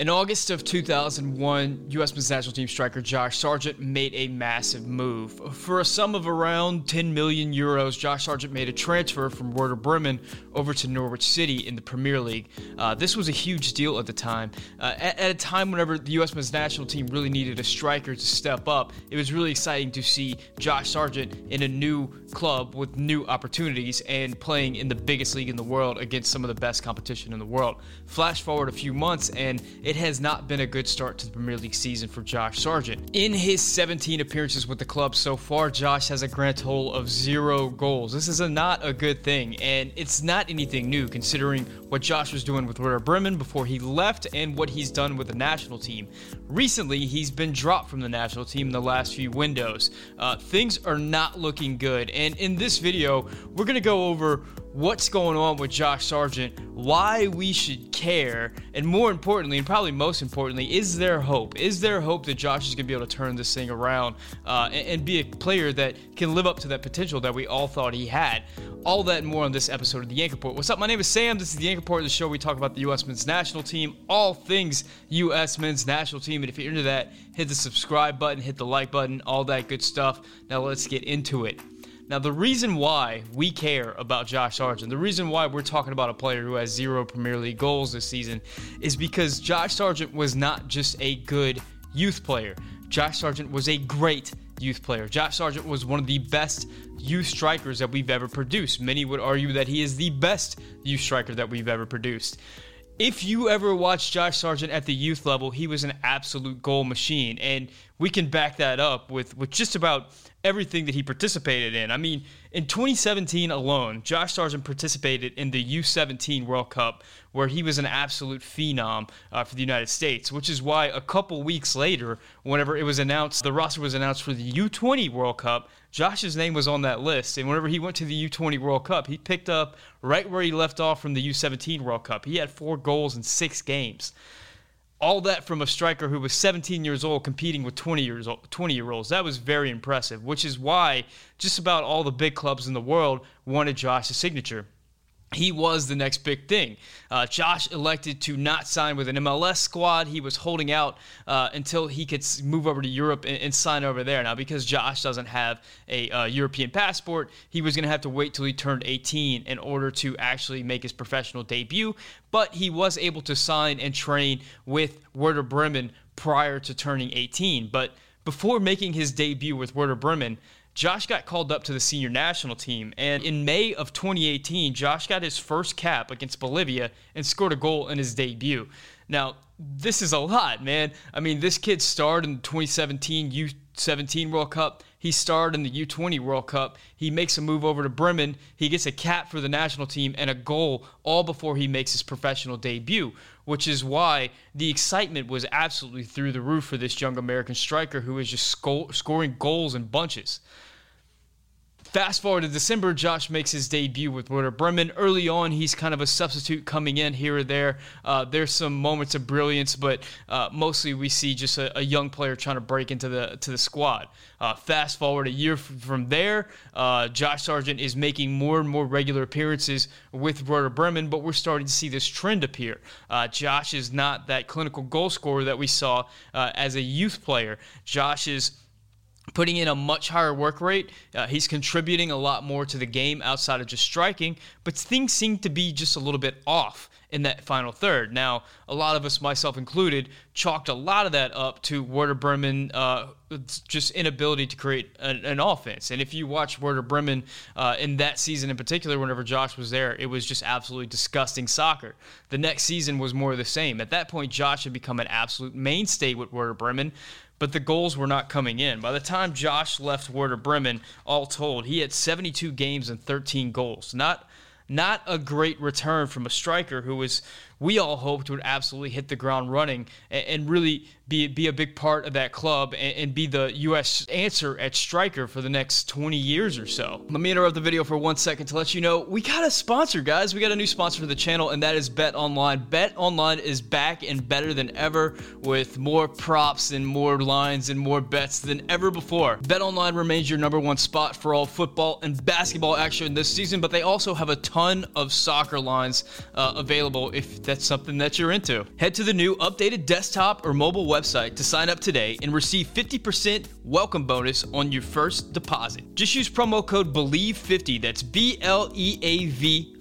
In August of 2001, U.S. men's national team striker Josh Sargent made a massive move. For a sum of around 10 million euros, Josh Sargent made a transfer from Werder Bremen over to Norwich City in the Premier League. This was a huge deal at the time. At a time whenever the U.S. men's national team really needed a striker to step up, it was really exciting to see Josh Sargent in a new club with new opportunities and playing in the biggest league in the world against some of the best competition in the world. Flash forward a few months and it has not been a good start to the Premier League season for Josh Sargent. In his 17 appearances with the club so far, Josh has a grand total of 0 goals. This is not a good thing, and it's not anything new considering what Josh was doing with Werder Bremen before he left and what he's done with the national team. Recently, he's been dropped from the national team in the last few windows. Things are not looking good, and in this video, we're going to go over what's going on with Josh Sargent, why we should care, and more importantly, and probably most importantly, is there hope? Is there hope that Josh is going to be able to turn this thing around and be a player that can live up to that potential that we all thought he had? All that and more on this episode of The Yank Report. What's up? My name is Sam. This is The Yank Report, the show where we talk about the U.S. men's national team, all things U.S. men's national team. And if you're into that, hit the subscribe button, hit the like button, all that good stuff. Now let's get into it. Now, the reason why we care about Josh Sargent, the reason why we're talking about a player who has 0 Premier League goals this season is because Josh Sargent was not just a good youth player. Josh Sargent was a great youth player. Josh Sargent was one of the best youth strikers that we've ever produced. Many would argue that he is the best youth striker that we've ever produced. If you ever watched Josh Sargent at the youth level, he was an absolute goal machine, and we can back that up with just about everything that he participated in. I mean, in 2017 alone, Josh Sargent participated in the U17 World Cup, where he was an absolute phenom for the United States, which is why a couple weeks later, whenever it was announced, the roster was announced for the U20 World Cup, Josh's name was on that list. And whenever he went to the U20 World Cup, he picked up right where he left off from the U17 World Cup. He had 4 goals in 6 games. All that from a striker who was 17 years old competing with 20-year-olds. That was very impressive, which is why just about all the big clubs in the world wanted Josh's signature. He was the next big thing. Josh elected to not sign with an MLS squad. He was holding out until he could move over to Europe and sign over there. Now, because Josh doesn't have a European passport, he was going to have to wait till he turned 18 in order to actually make his professional debut. But he was able to sign and train with Werder Bremen prior to turning 18. But before making his debut with Werder Bremen, Josh got called up to the senior national team, and in May of 2018, Josh got his first cap against Bolivia and scored a goal in his debut. Now, this is a lot, man. I mean, this kid starred in the 2017 U17 World Cup. He starred in the U20 World Cup. He makes a move over to Bremen. He gets a cap for the national team and a goal all before he makes his professional debut, which is why the excitement was absolutely through the roof for this young American striker who is just scoring goals in bunches. Fast forward to December, Josh makes his debut with Werder Bremen. Early on, he's kind of a substitute coming in here or there. There's some moments of brilliance, but mostly we see just a young player trying to break into the squad. Fast forward a year from there, Josh Sargent is making more and more regular appearances with Werder Bremen, but we're starting to see this trend appear. Josh is not that clinical goal scorer that we saw as a youth player. Josh is putting in a much higher work rate. He's contributing a lot more to the game outside of just striking, but things seem to be just a little bit off in that final third. Now, a lot of us, myself included, chalked a lot of that up to Werder Bremen just inability to create an offense. And if you watch Werder Bremen in that season in particular, whenever Josh was there, it was just absolutely disgusting soccer. The next season was more of the same. At that point, Josh had become an absolute mainstay with Werder Bremen, but the goals were not coming in. By the time Josh left Werder Bremen, all told, he had 72 games and 13 goals. Not a great return from a striker who we all hoped would absolutely hit the ground running and really be a big part of that club and be the U.S. answer at striker for the next 20 years or so. Let me interrupt the video for 1 second to let you know we got a sponsor, guys. We got a new sponsor for the channel, and that is BetOnline. BetOnline is back and better than ever with more props and more lines and more bets than ever before. BetOnline remains your #1 spot for all football and basketball action this season, but they also have a ton of soccer lines available if that's something that you're into. Head to the new updated desktop or mobile website to sign up today and receive 50% welcome bonus on your first deposit. Just use promo code BELIEVE50, that's BLEAV50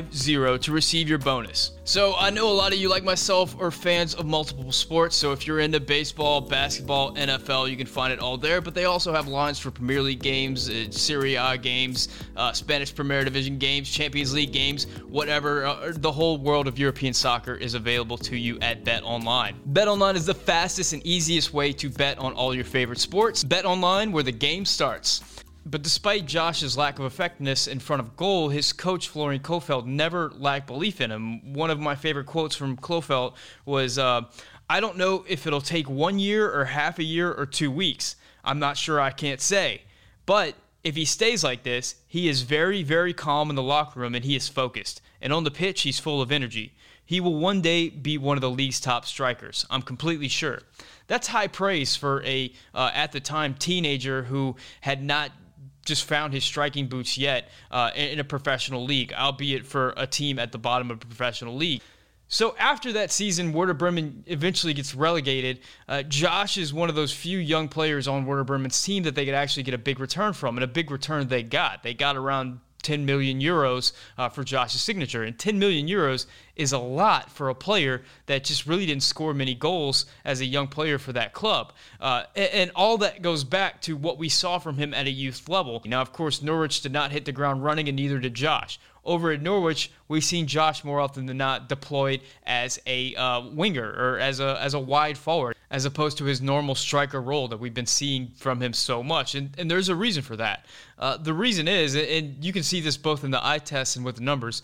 to receive your bonus. So I know a lot of you, like myself, are fans of multiple sports, so if you're into baseball, basketball, NFL, you can find it all there, but they also have lines for Premier League games, Serie A games, Spanish Premier Division games, Champions League games, whatever. The whole world of European soccer is available to you at BetOnline. BetOnline is the fastest and easiest way to bet on all your favorite sports. BetOnline, where the game starts. But despite Josh's lack of effectiveness in front of goal, his coach, Florian Kohfeldt, never lacked belief in him. One of my favorite quotes from Kohfeldt was, I don't know if it'll take 1 year or half a year or 2 weeks. I'm not sure, I can't say. But if he stays like this, he is very, very calm in the locker room and he is focused. And on the pitch, he's full of energy. He will one day be one of the league's top strikers. I'm completely sure. That's high praise for a, at the time, teenager who had not just found his striking boots yet in a professional league, albeit for a team at the bottom of a professional league. So after that season, Werder Bremen eventually gets relegated. Josh is one of those few young players on Werder Bremen's team that they could actually get a big return from, and a big return they got. They got around 10 million euros for Josh's signature, and 10 million euros is a lot for a player that just really didn't score many goals as a young player for that club. And all that goes back to what we saw from him at a youth level. Now, of course, Norwich did not hit the ground running, and neither did Josh. Over at Norwich, we've seen Josh more often than not deployed as a winger or as a wide forward, as opposed to his normal striker role that we've been seeing from him so much. And there's a reason for that. The reason is, and you can see this both in the eye test and with the numbers,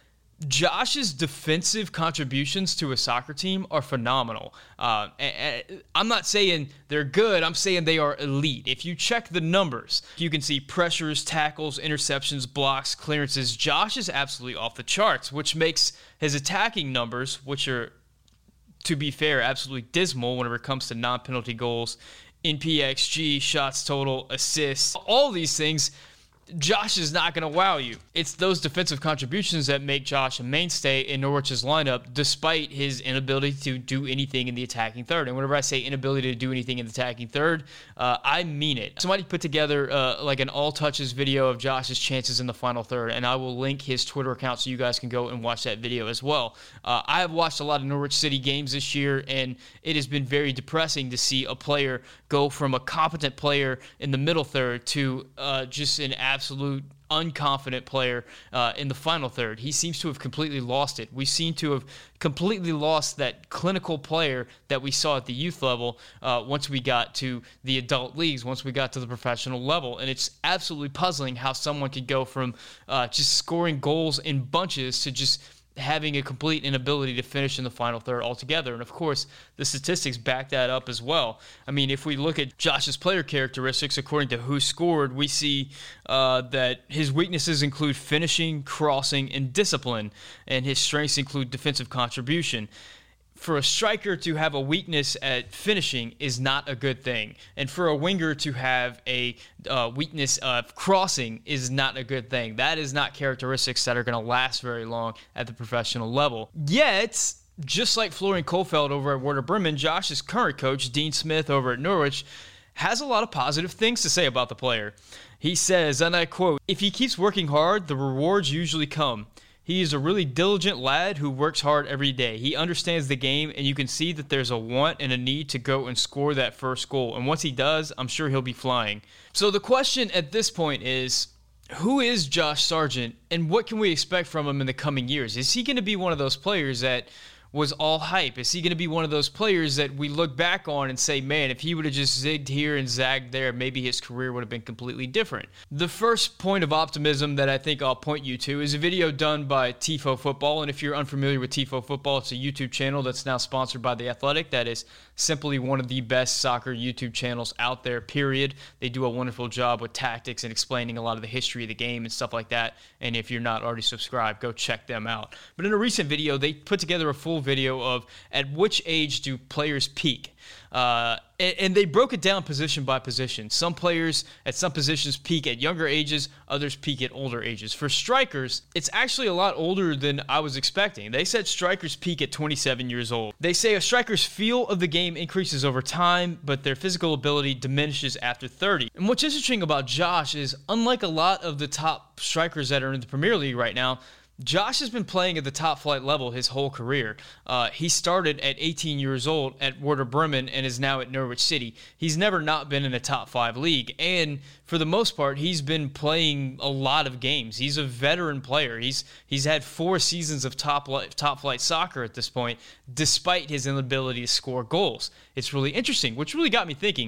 Josh's defensive contributions to a soccer team are phenomenal. I'm not saying they're good. I'm saying they are elite. If you check the numbers, you can see pressures, tackles, interceptions, blocks, clearances. Josh is absolutely off the charts, which makes his attacking numbers, which are, to be fair, absolutely dismal whenever it comes to non-penalty goals, NPXG, shots total, assists, all these things. Josh is not going to wow you. It's those defensive contributions that make Josh a mainstay in Norwich's lineup, despite his inability to do anything in the attacking third. And whenever I say inability to do anything in the attacking third, I mean it. Somebody put together like an all touches video of Josh's chances in the final third, and I will link his Twitter account so you guys can go and watch that video as well. I have watched a lot of Norwich City games this year, and it has been very depressing to see a player go from a competent player in the middle third to just an absolute unconfident player in the final third. He seems to have completely lost it. We seem to have completely lost that clinical player that we saw at the youth level once we got to the adult leagues, once we got to the professional level. And it's absolutely puzzling how someone could go from just scoring goals in bunches to just having a complete inability to finish in the final third altogether. And of course, the statistics back that up as well. I mean, if we look at Josh's player characteristics, according to Who Scored, we see that his weaknesses include finishing, crossing, and discipline, and his strengths include defensive contribution. For a striker to have a weakness at finishing is not a good thing. And for a winger to have a weakness of crossing is not a good thing. That is not characteristics that are going to last very long at the professional level. Yet, just like Florian Kohfeldt over at Werder Bremen, Josh's current coach, Dean Smith over at Norwich, has a lot of positive things to say about the player. He says, and I quote, "If he keeps working hard, the rewards usually come. He is a really diligent lad who works hard every day. He understands the game, and you can see that there's a want and a need to go and score that first goal. And once he does, I'm sure he'll be flying." So the question at this point is, who is Josh Sargent, and what can we expect from him in the coming years? Is he going to be one of those players that was all hype? Is he going to be one of those players that we look back on and say, man, if he would have just zigged here and zagged there, maybe his career would have been completely different? The first point of optimism that I think I'll point you to is a video done by Tifo Football. And if you're unfamiliar with Tifo Football, it's a YouTube channel that's now sponsored by The Athletic. That is simply one of the best soccer YouTube channels out there, period. They do a wonderful job with tactics and explaining a lot of the history of the game and stuff like that. And if you're not already subscribed, go check them out. But in a recent video, they put together a full video of at which age do players peak. And they broke it down position by position. Some players at some positions peak at younger ages, others peak at older ages. For strikers, it's actually a lot older than I was expecting. They said strikers peak at 27 years old. They say a striker's feel of the game increases over time, but their physical ability diminishes after 30. And what's interesting about Josh is, unlike a lot of the top strikers that are in the Premier League right now, Josh has been playing at the top flight level his whole career. He started at 18 years old at Werder Bremen and is now at Norwich City. He's never not been in a top 5 league, and for the most part, he's been playing a lot of games. He's a veteran player. He's had 4 seasons of top flight soccer at this point, despite his inability to score goals. It's really interesting, which really got me thinking,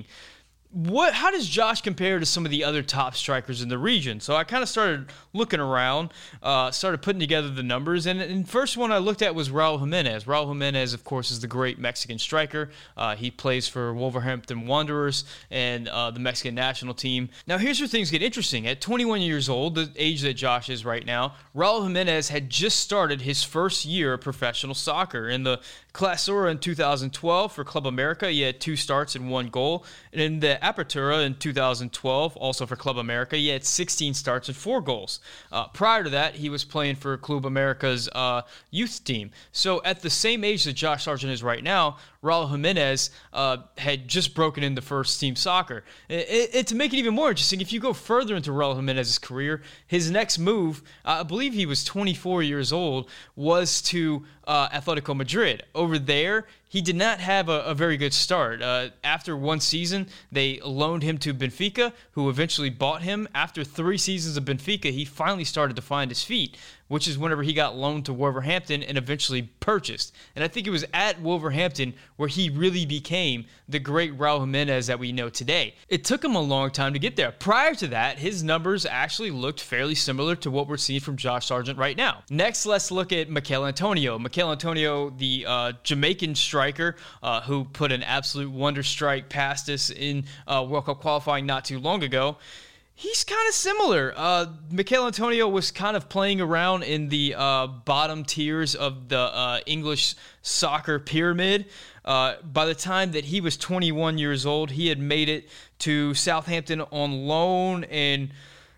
how does Josh compare to some of the other top strikers in the region? So I kind of started looking around, started putting together the numbers, and the first one I looked at was Raul Jimenez. Raul Jimenez, of course, is the great Mexican striker. He plays for Wolverhampton Wanderers and the Mexican national team. Now, here's where things get interesting. At 21 years old, the age that Josh is right now, Raul Jimenez had just started his first year of professional soccer. In the Clausura in 2012 for Club America, he had 2 starts and 1 goal. And in the Apertura in 2012, also for Club America, he had 16 starts and 4 goals. Prior to that, he was playing for Club America's youth team. So at the same age that Josh Sargent is right now, Raul Jimenez had just broken into first team soccer. To make it even more interesting, if you go further into Raul Jimenez's career, his next move, I believe he was 24 years old, was to Atletico Madrid. Over there, he did not have a very good start. After 1 season, they loaned him to Benfica, who eventually bought him. After 3 seasons of Benfica, he finally started to find his feet, which is whenever he got loaned to Wolverhampton and eventually purchased. And I think it was at Wolverhampton where he really became the great Raul Jimenez that we know today. It took him a long time to get there. Prior to that, his numbers actually looked fairly similar to what we're seeing from Josh Sargent right now. Next, let's look at Mikel Antonio. Mikel Antonio, the Jamaican striker who put an absolute wonder strike past us in World Cup qualifying not too long ago. He's kind of similar. Mikel Antonio was kind of playing around in the bottom tiers of the English soccer pyramid. By the time that he was 21 years old, he had made it to Southampton on loan and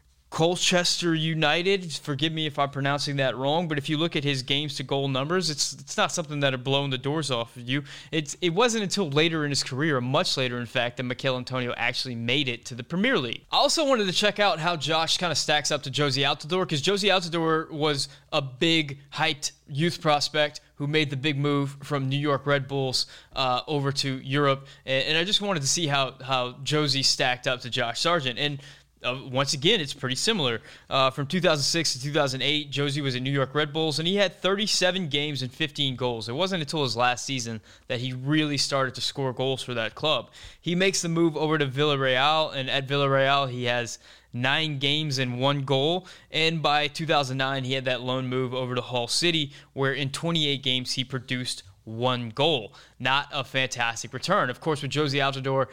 Colchester United. Forgive me if I'm pronouncing that wrong, but if you look at his games to goal numbers, it's not something that had blown the doors off of you. It wasn't until later in his career, much later in fact, that Mikel Antonio actually made it to the Premier League. I also wanted to check out how Josh kind of stacks up to Jozy Altidore, because Jozy Altidore was a big hyped youth prospect who made the big move from New York Red Bulls over to Europe, and I just wanted to see how Jozy stacked up to Josh Sargent. And once again, it's pretty similar. From 2006 to 2008, Jozy was at New York Red Bulls, and he had 37 games and 15 goals. It wasn't until his last season that he really started to score goals for that club. He makes the move over to Villarreal, and at Villarreal, he has 9 games and 1 goal. And by 2009, he had that loan move over to Hull City, where in 28 games, he produced 1 goal. Not a fantastic return. Of course, with Jozy Altidore,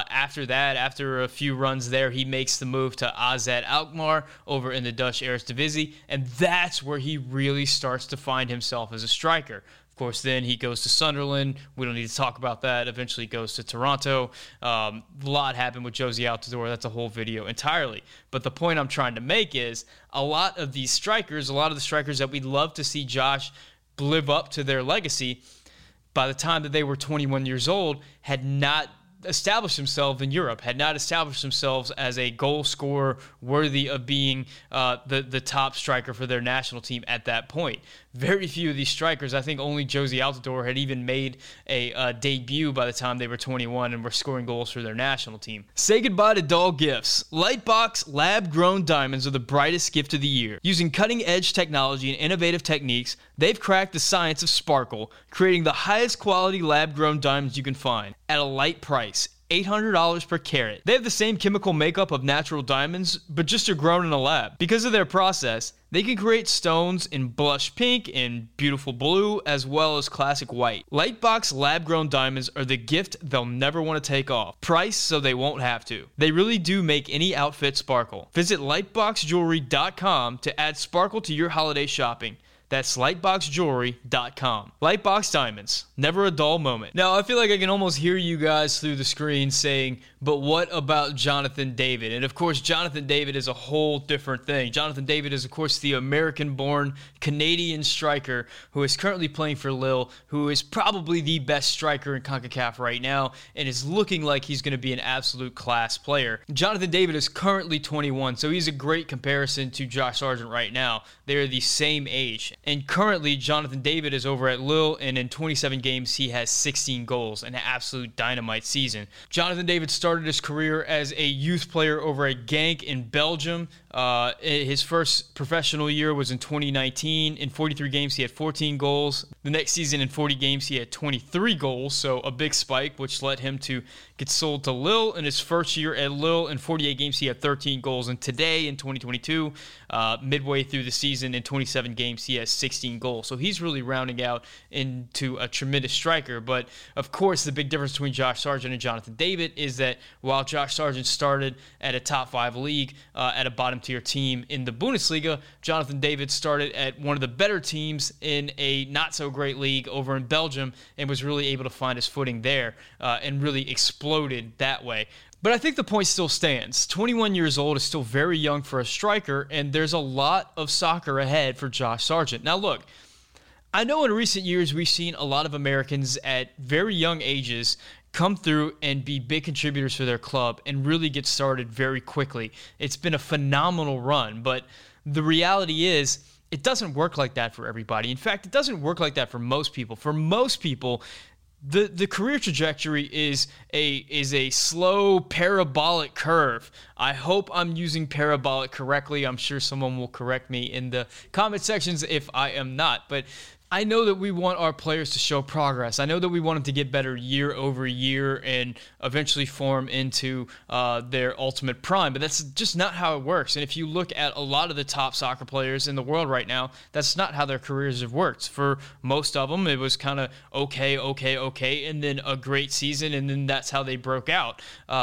after a few runs there, he makes the move to AZ Alkmaar over in the Dutch Eredivisie, and that's where he really starts to find himself as a striker. Of course, then he goes to Sunderland. We don't need to talk about that. Eventually goes to Toronto. A lot happened with Jozy Altidore. That's a whole video entirely. But the point I'm trying to make is a lot of the strikers that we'd love to see Josh live up to their legacy, by the time that they were 21 years old, had not established themselves in Europe, had not established themselves as a goal scorer worthy of being the top striker for their national team at that point. Very few of these strikers, I think only Jozy Altidore, had even made a debut by the time they were 21 and were scoring goals for their national team. Say goodbye to dull gifts. Lightbox lab-grown diamonds are the brightest gift of the year. Using cutting-edge technology and innovative techniques, they've cracked the science of sparkle, creating the highest quality lab-grown diamonds you can find at a light price. $800 per carat. They have the same chemical makeup of natural diamonds, but just are grown in a lab. Because of their process, they can create stones in blush pink and beautiful blue, as well as classic white. Lightbox lab-grown diamonds are the gift they'll never want to take off. Price so they won't have to. They really do make any outfit sparkle. Visit lightboxjewelry.com to add sparkle to your holiday shopping. That's lightboxjewelry.com. Lightbox Diamonds, never a dull moment. Now, I feel like I can almost hear you guys through the screen saying, but what about Jonathan David? And of course, Jonathan David is a whole different thing. Jonathan David is, of course, the American-born Canadian striker who is currently playing for Lille, who is probably the best striker in CONCACAF right now, and is looking like he's going to be an absolute class player. Jonathan David is currently 21, so he's a great comparison to Josh Sargent right now. They're the same age. And currently, Jonathan David is over at Lille, and in 27 games, he has 16 goals, an absolute dynamite season. Jonathan David started his career as a youth player over at Genk in Belgium. His first professional year was in 2019. In 43 games, he had 14 goals. The next season, in 40 games, he had 23 goals, so a big spike, which led him to get sold to Lille. In his first year at Lille, in 48 games, he had 13 goals. And today, in 2022, midway through the season, in 27 games, he has 16 goals. So he's really rounding out into a tremendous striker. But, of course, the big difference between Josh Sargent and Jonathan David is that while Josh Sargent started at a top 5 league, at a bottom-tier team in the Bundesliga, Jonathan David started at one of the better teams in a not-so-great league over in Belgium and was really able to find his footing there and really exploded that way. But I think the point still stands. 21 years old is still very young for a striker, and there's a lot of soccer ahead for Josh Sargent. Now, look, I know in recent years we've seen a lot of Americans at very young ages come through and be big contributors for their club and really get started very quickly. It's been a phenomenal run, but the reality is it doesn't work like that for everybody. In fact, it doesn't work like that for most people. For most people, the career trajectory is a slow parabolic curve. I hope I'm using parabolic correctly. I'm sure someone will correct me in the comment sections if I am not. But I know that we want our players to show progress. I know that we want them to get better year over year and eventually form into their ultimate prime, but that's just not how it works. And if you look at a lot of the top soccer players in the world right now, that's not how their careers have worked. For most of them, it was kind of okay, and then a great season, and then that's how they broke out.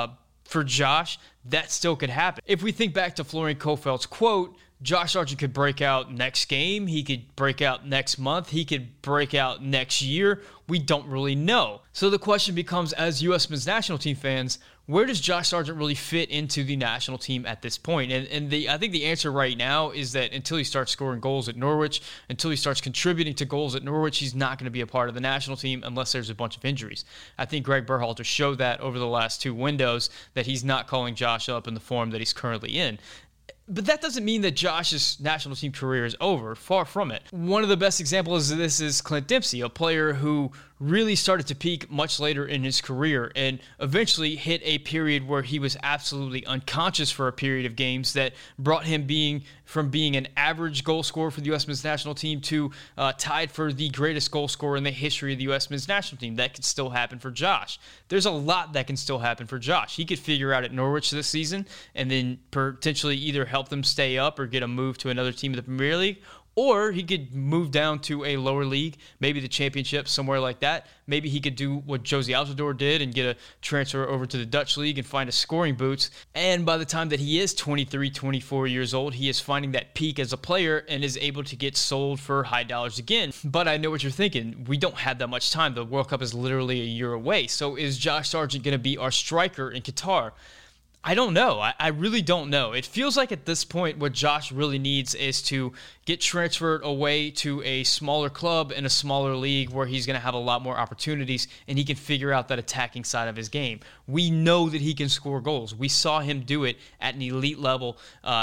For Josh, that still could happen. If we think back to Florian Kohfeldt's quote, Josh Sargent could break out next game. He could break out next month. He could break out next year. We don't really know. So the question becomes, as U.S. men's national team fans, where does Josh Sargent really fit into the national team at this point? And I think the answer right now is that until he starts scoring goals at Norwich, until he starts contributing to goals at Norwich, he's not going to be a part of the national team unless there's a bunch of injuries. I think Greg Berhalter showed that over the last 2 windows, that he's not calling Josh up in the form that he's currently in. But that doesn't mean that Josh's national team career is over. Far from it. One of the best examples of this is Clint Dempsey, a player who really started to peak much later in his career and eventually hit a period where he was absolutely unconscious for a period of games that brought him from being an average goal scorer for the U.S. men's national team to tied for the greatest goal scorer in the history of the U.S. men's national team. That could still happen for Josh. There's a lot that can still happen for Josh. He could figure out at Norwich this season and then potentially either help them stay up or get a move to another team in the Premier League, or he could move down to a lower league, maybe the Championship, somewhere like that. Maybe he could do what Josie Altidore did and get a transfer over to the Dutch league and find a scoring boots. And by the time that he is 23, 24 years old, he is finding that peak as a player and is able to get sold for high dollars again. But I know what you're thinking. We don't have that much time. The World Cup is literally a year away. So is Josh Sargent going to be our striker in Qatar? I don't know. I really don't know. It feels like at this point what Josh really needs is to get transferred away to a smaller club in a smaller league where he's going to have a lot more opportunities and he can figure out that attacking side of his game. We know that he can score goals. We saw him do it at an elite level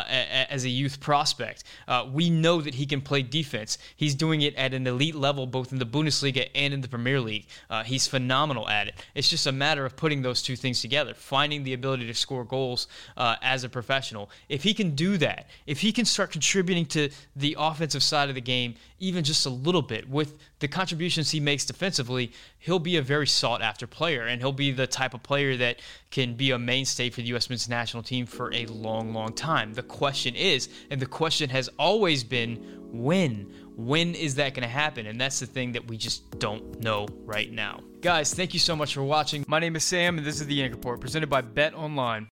as a youth prospect. We know that he can play defense. He's doing it at an elite level both in the Bundesliga and in the Premier League. He's phenomenal at it. It's just a matter of putting those two things together, finding the ability to score goals as a professional. If he can do that, if he can start contributing to the offensive side of the game even just a little bit with the contributions he makes defensively, he'll be a very sought-after player, and he'll be the type of player that can be a mainstay for the U.S. men's national team for a long, long time. The question is, and the question has always been, when? When is that going to happen? And that's the thing that we just don't know right now. Guys, thank you so much for watching. My name is Sam, and this is The Yank Report, presented by Bet Online.